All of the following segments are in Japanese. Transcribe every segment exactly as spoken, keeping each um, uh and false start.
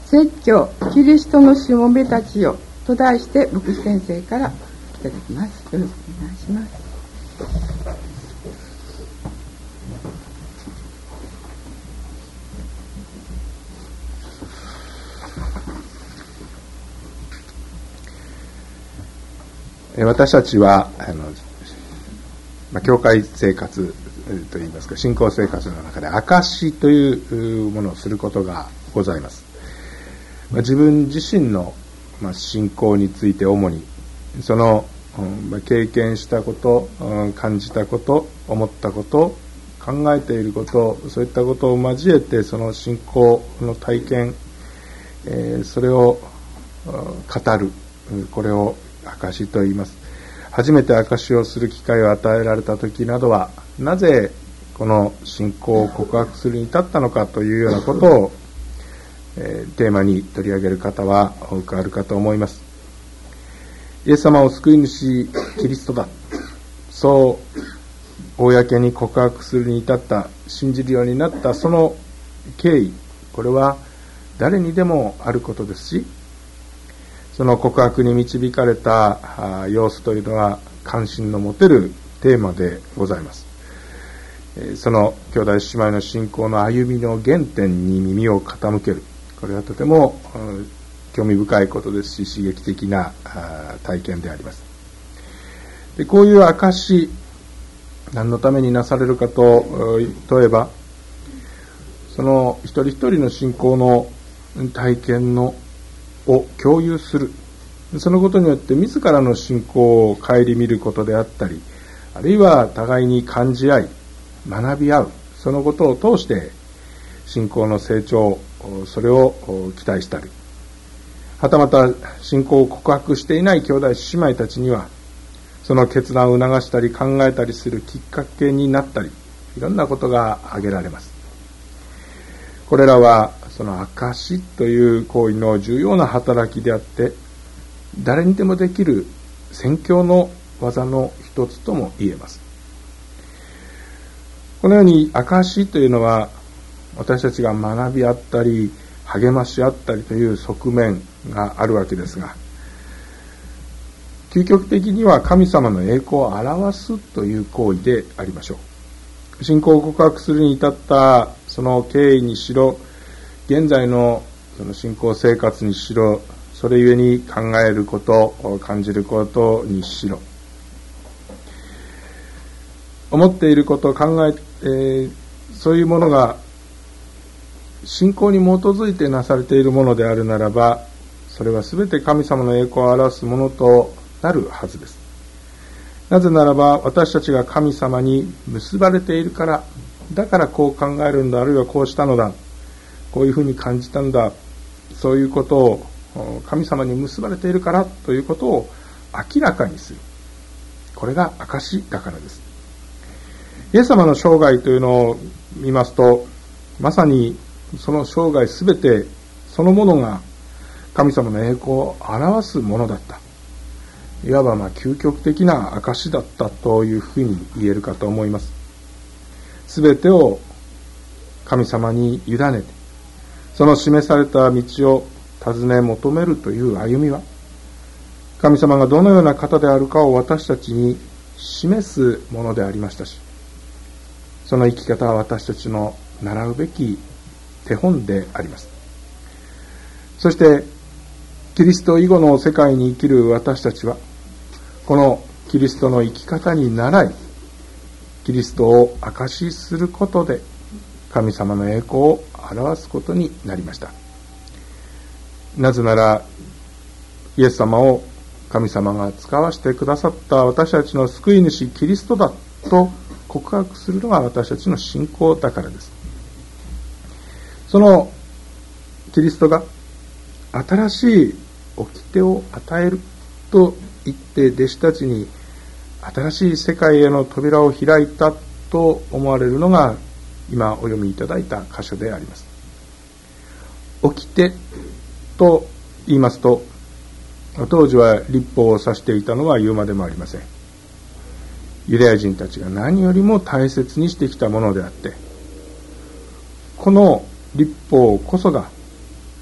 説教キリストのしもべたちよと題して牧師先生からいただきます。よろしくお願いします。 私たちはあの、まあ、教会生活といいますか信仰生活の中で証しというものをすることがございます。まあ、自分自身の、まあ、信仰について主にその、うんまあ、経験したこと、うん、感じたこと、思ったこと、考えていること、そういったことを交えてその信仰の体験、えー、それを語る、これを証と言います。初めて証をする機会を与えられた時などはなぜこの信仰を告白するに至ったのかというようなことを、えー、テーマに取り上げる方は多くあるかと思います。イエス様を救い主キリストだ、そう公に告白するに至った、信じるようになったその経緯、これは誰にでもあることですし、その告白に導かれた様子というのは関心の持てるテーマでございます。その兄弟姉妹の信仰の歩みの原点に耳を傾ける、これはとても興味深いことですし刺激的な体験であります。でこういう証、何のためになされるかと問えば、その一人一人の信仰の体験のを共有する、そのことによって自らの信仰を顧みることであったり、あるいは互いに感じ合い学び合う、そのことを通して信仰の成長、それを期待したり、はたまた信仰を告白していない兄弟姉妹たちにはその決断を促したり考えたりするきっかけになったり、いろんなことが挙げられます。これらはその証という行為の重要な働きであって、誰にでもできる宣教の技の一つとも言えます。このように証というのは、私たちが学び合ったり励まし合ったりという側面があるわけですが、究極的には神様の栄光を表すという行為でありましょう。信仰を告白するに至ったその経緯にしろ、現在のその信仰生活にしろ、それゆえに考えること、感じることにしろ、思っていること、考え、えー、そういうものが信仰に基づいてなされているものであるならば、それはすべて神様の栄光を表すものとなるはずです。なぜならば、私たちが神様に結ばれているから、だからこう考えるんだ、あるいはこうしたのだ、こういうふうに感じたんだ、そういうことを神様に結ばれているからということを明らかにする、これが証だからです。イエス様の生涯というのを見ますと、まさにその生涯すべてそのものが神様の栄光を表すものだった、いわばまあ究極的な証だったというふうに言えるかと思います。すべてを神様に委ねて、その示された道を尋ね求めるという歩みは、神様がどのような方であるかを私たちに示すものでありましたし、その生き方は私たちの習うべき手本であります。そしてキリスト以後の世界に生きる私たちは、このキリストの生き方に倣い、キリストを証しすることで神様の栄光を表すことになりました。なぜなら、イエス様を神様が使わせてくださった私たちの救い主キリストだと告白するのが私たちの信仰だからです。そのキリストが新しい掟を与えると言って弟子たちに新しい世界への扉を開いたと思われるのが今お読みいただいた箇所であります。掟と言いますと、当時は律法を指していたのは言うまでもありません。ユダヤ人たちが何よりも大切にしてきたものであって、この律法こそが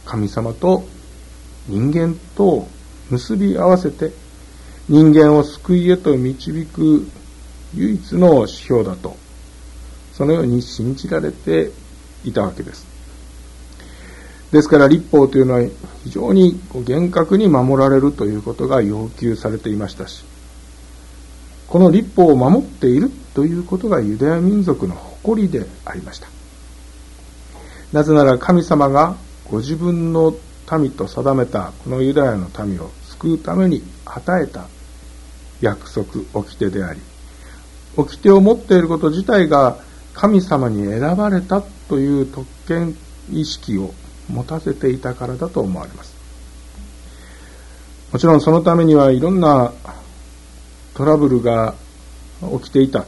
神様と人間とを結び合わせて人間を救いへと導く唯一の指標だと、そのように信じられていたわけです。ですから律法というのは非常に厳格に守られるということが要求されていましたし、この律法を守っているということがユダヤ民族の誇りでありました。なぜなら神様がご自分の民と定めたこのユダヤの民を救うために与えた約束、掟であり、掟を持っていること自体が神様に選ばれたという特権意識を持たせていたからだと思われます。もちろんそのためにはいろんなトラブルが起きていた、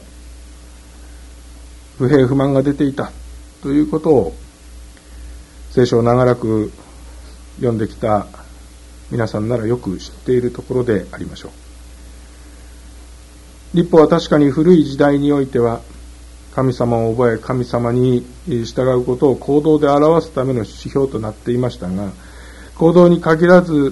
不平不満が出ていたということを聖書を長らく読んできた皆さんならよく知っているところでありましょう。律法は確かに古い時代においては神様を覚え神様に従うことを行動で表すための指標となっていましたが、行動に限らず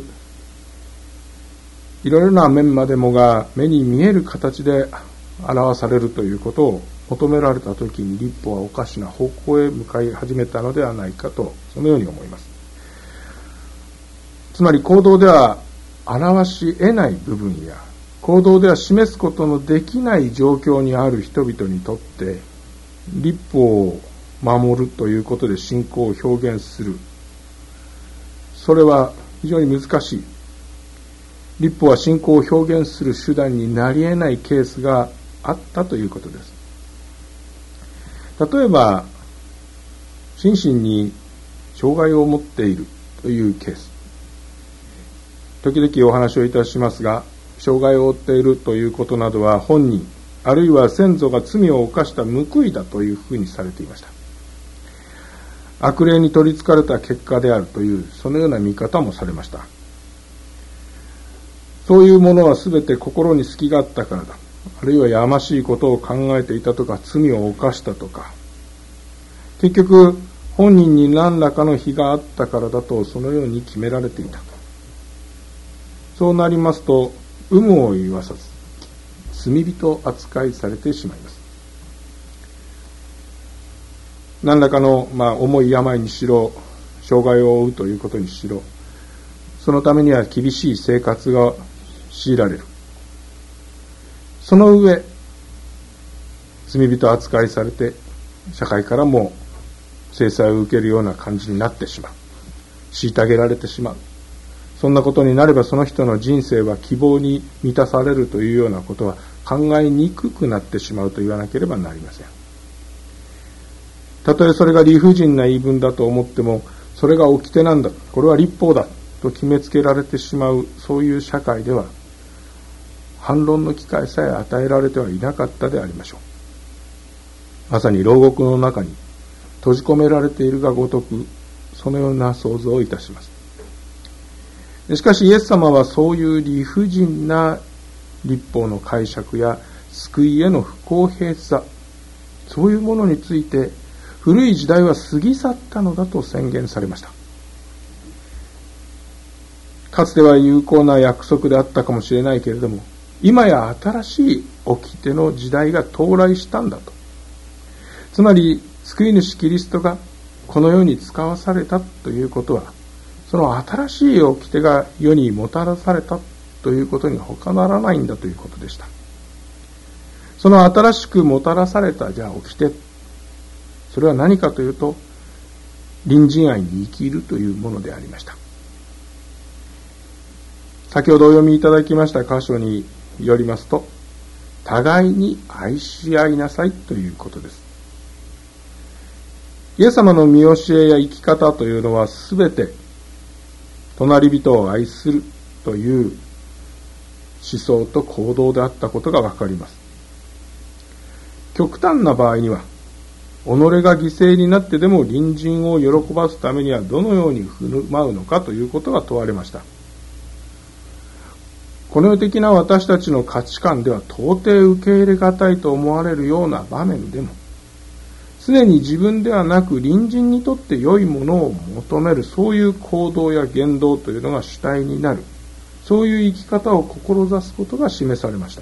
いろいろな面までもが目に見える形で表されるということを求められたときに、律法はおかしな方向へ向かい始めたのではないかと、そのように思います。つまり行動では表し得ない部分や行動では示すことのできない状況にある人々にとって律法を守るということで信仰を表現する、それは非常に難しい。律法は信仰を表現する手段になり得ないケースがあったということです。例えば心身に障害を持っているというケース、時々お話をいたしますが、障害を負っているということなどは本人あるいは先祖が罪を犯した報いだというふうにされていました。悪霊に取りつかれた結果であるという、そのような見方もされました。そういうものはすべて心に隙があったからだ、あるいはやましいことを考えていたとか罪を犯したとか、結局本人に何らかの非があったからだと、そのように決められていた。そうなりますと有無を言わさず罪人扱いされてしまいます。何らかの、まあ、重い病にしろ障害を負うということにしろ、そのためには厳しい生活が強いられる。その上罪人扱いされて社会からも制裁を受けるような感じになってしまう、虐げられてしまう。そんなことになればその人の人生は希望に満たされるというようなことは考えにくくなってしまうと言わなければなりません。たとえそれが理不尽な言い分だと思っても、それが掟なんだ、これは律法だと決めつけられてしまう、そういう社会では反論の機会さえ与えられてはいなかったでありましょう。まさに牢獄の中に閉じ込められているがごとく、そのような想像をいたします。しかしイエス様はそういう理不尽な律法の解釈や救いへの不公平さ、そういうものについて古い時代は過ぎ去ったのだと宣言されました。かつては有効な約束であったかもしれないけれども、今や新しい掟の時代が到来したんだと。つまり救い主キリストがこの世に使わされたということは、その新しい掟が世にもたらされたということに他ならないんだということでした。その新しくもたらされたじゃあ掟、それは何かというと、隣人愛に生きるというものでありました。先ほどお読みいただきました箇所によりますと、互いに愛し合いなさいということです。イエス様の見教えや生き方というのはすべて隣人を愛するという思想と行動であったことがわかります。極端な場合には、己が犠牲になってでも隣人を喜ばすためにはどのように振る舞うのかということが問われました。この世的な私たちの価値観では到底受け入れがたいと思われるような場面でも、 常に自分ではなく隣人にとって良いものを求める、そういう行動や言動というのが主体になる、そういう生き方を志すことが示されました。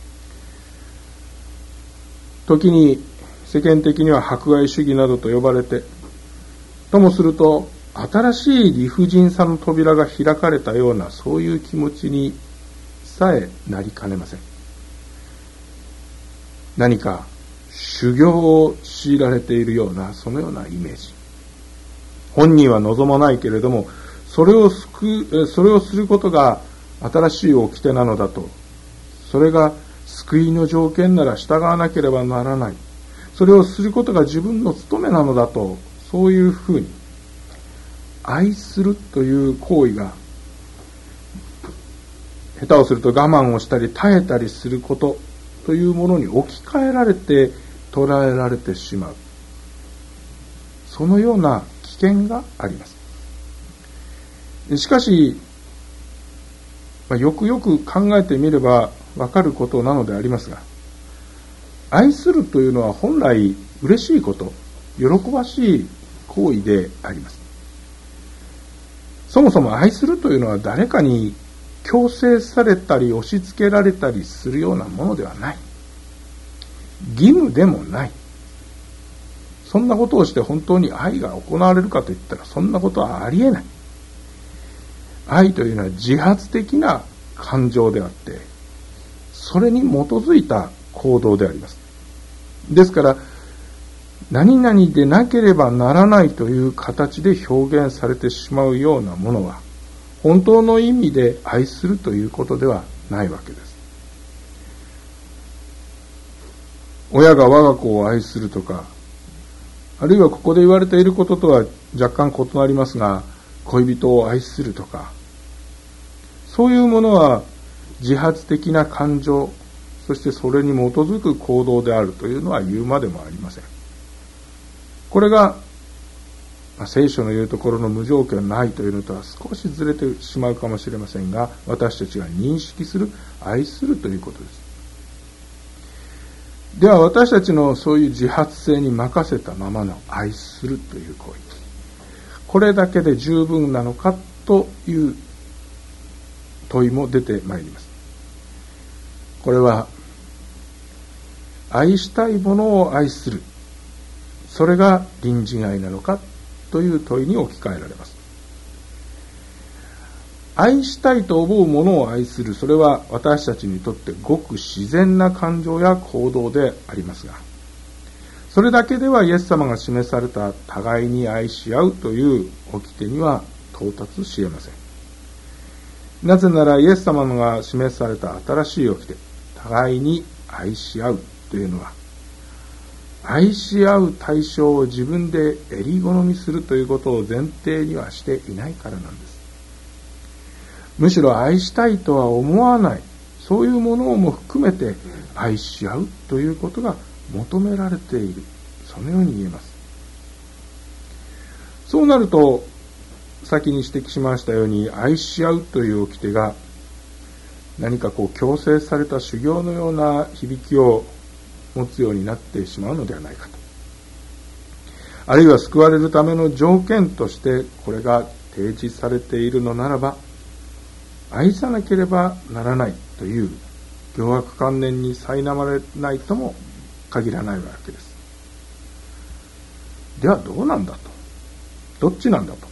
時に世間的には迫害主義などと呼ばれて、ともすると新しい理不尽さの扉が開かれたような、そういう気持ちにさえなりかねません。何か修行を強いられているような、そのようなイメージ。本人は望まないけれども、それを救う、それをすることが新しい掟なのだと、それが救いの条件なら従わなければならない、それをすることが自分の務めなのだと、そういうふうに愛するという行為が、下手をすると我慢をしたり耐えたりすることというものに置き換えられて捉えられてしまう、そのような危険があります。しかし、よくよく考えてみればわかることなのでありますが、愛するというのは本来嬉しいこと、喜ばしい行為であります。そもそも愛するというのは誰かに強制されたり押し付けられたりするようなものではない。義務でもない。そんなことをして本当に愛が行われるかといったら、そんなことはありえない。愛というのは自発的な感情であって、それに基づいた行動であります。ですから、何々でなければならないという形で表現されてしまうようなものは、本当の意味で愛するということではないわけです。親が我が子を愛するとか、あるいはここで言われていることとは若干異なりますが、恋人を愛するとか、そういうものは自発的な感情、そしてそれに基づく行動であるというのは言うまでもありません。これが聖書の言うところの無条件ないというのとは少しずれてしまうかもしれませんが、私たちが認識する愛するということです。では私たちのそういう自発性に任せたままの愛するという行為、これだけで十分なのかという問いも出てまいります。これは愛したいものを愛する、それが隣人愛なのかという問いに置き換えられます。愛したいと思うものを愛する、それは私たちにとってごく自然な感情や行動でありますが、それだけではイエス様が示された互いに愛し合うという掟には到達し得ません。なぜならイエス様が示された新しい掟、互いに愛し合うというのは、愛し合う対象を自分で襟好みするということを前提にはしていないからなんです。むしろ愛したいとは思わない、そういうものをも含めて愛し合うということが求められている、そのように言えます。そうなると、先に指摘しましたように、愛し合うという掟が何かこう強制された修行のような響きを持つようになってしまうのではないかと。あるいは救われるための条件としてこれが提示されているのならば、愛さなければならないという強迫観念に苛まれないとも限らないわけです。ではどうなんだと、どっちなんだと。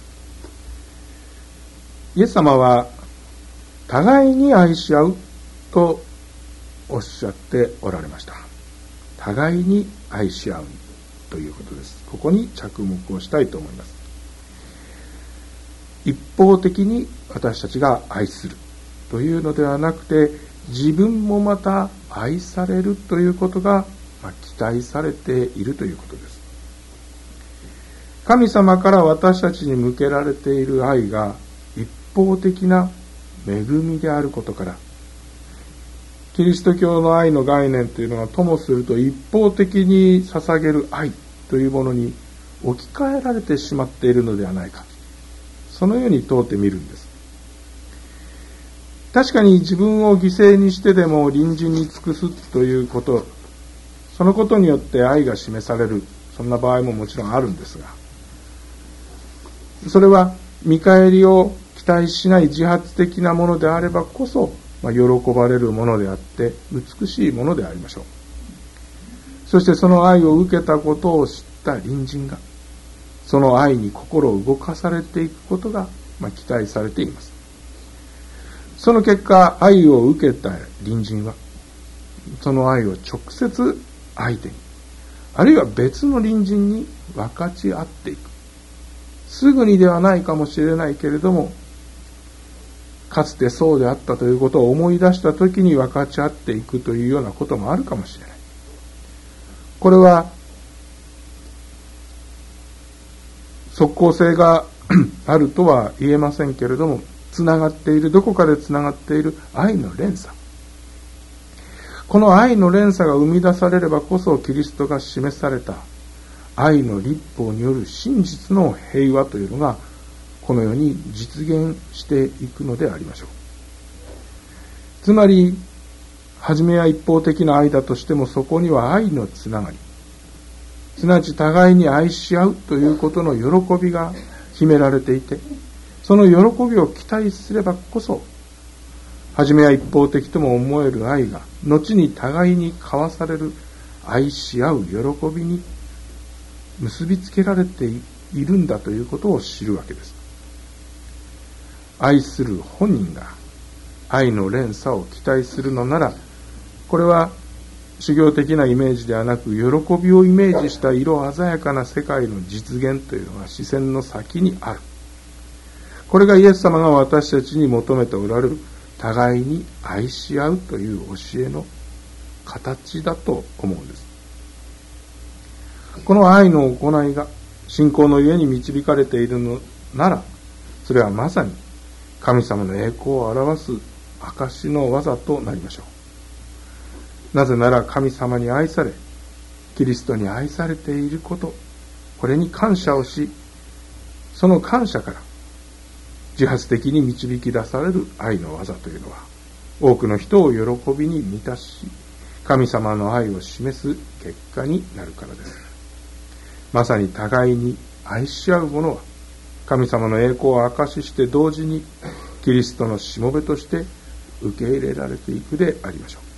イエス様は互いに愛し合うとおっしゃっておられました。互いに愛し合うということです。ここに着目をしたいと思います。一方的に私たちが愛するというのではなくて、自分もまた愛されるということが期待されているということです。神様から私たちに向けられている愛が一方的な恵みであることから、キリスト教の愛の概念というのがともすると一方的に捧げる愛というものに置き換えられてしまっているのではないか、そのように問うてみるんです。確かに自分を犠牲にしてでも隣人に尽くすということ、そそのことによって愛が示される、そんな場合ももちろんあるんですが、それは見返りを期待しない自発的なものであればこそ、まあ、喜ばれるものであって美しいものでありましょう。そしてその愛を受けたことを知った隣人がその愛に心を動かされていくことが、まあ、期待されています。その結果、愛を受けた隣人はその愛を直接相手に、あるいは別の隣人に分かち合っていく。すぐにではないかもしれないけれども、かつてそうであったということを思い出したときに分かち合っていくというようなこともあるかもしれない。これは即効性があるとは言えませんけれども、つながっている、どこかでつながっている愛の連鎖。この愛の連鎖が生み出されればこそ、キリストが示された愛の律法による真実の平和というのがこの世に実現していくのでありましょう。つまり初めは一方的な愛だとしても、そこには愛のつながり、すなわち互いに愛し合うということの喜びが秘められていて、その喜びを期待すればこそ、初めは一方的とも思える愛が後に互いに交わされる愛し合う喜びに結びつけられているんだということを知るわけです。愛する本人が愛の連鎖を期待するのなら、これは修行的なイメージではなく、喜びをイメージした色鮮やかな世界の実現というのが視線の先にある。これがイエス様が私たちに求めておられる互いに愛し合うという教えの形だと思うんです。この愛の行いが信仰のゆえに導かれているのなら、それはまさに神様の栄光を表す証の技となりましょう。なぜなら神様に愛され、キリストに愛されていること、これに感謝をし、その感謝から自発的に導き出される愛の技というのは、多くの人を喜びに満たし、神様の愛を示す結果になるからです。まさに互いに愛し合う者は、神様の栄光を証しして同時にキリストのしもべとして受け入れられていくでありましょう。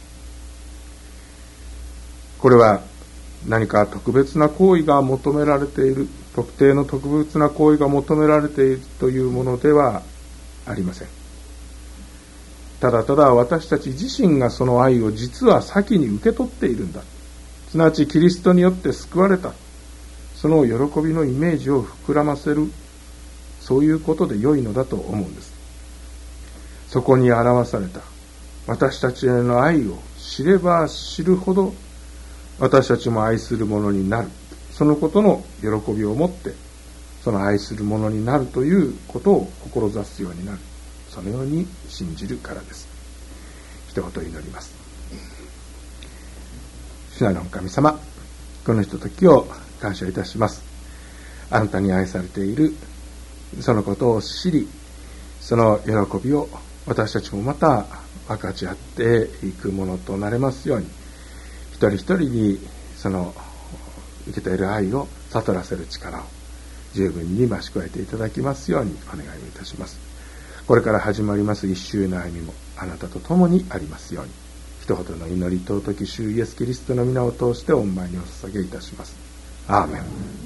これは何か特別な行為が求められている、特定の特別な行為が求められているというものではありません。ただただ私たち自身がその愛を実は先に受け取っているんだ。すなわちキリストによって救われた。その喜びのイメージを膨らませる、そういうことで良いのだと思うんです。そこに表された私たちへの愛を知れば知るほど、私たちも愛するものになる。そのことの喜びを持って、その愛するものになるということを志すようになる。そのように信じるからです。一言祈ります。主なる神様、このひとときを感謝いたします。あなたに愛されているそのことを知り、その喜びを私たちもまた分かち合っていくものとなれますように、一人一人にその受けている愛を悟らせる力を十分に増し加えていただきますようにお願いをいたします。これから始まります一週の歩みもあなたと共にありますように、一言の祈り尊き主イエスキリストの皆を通して御前にお捧げいたします。アーメン。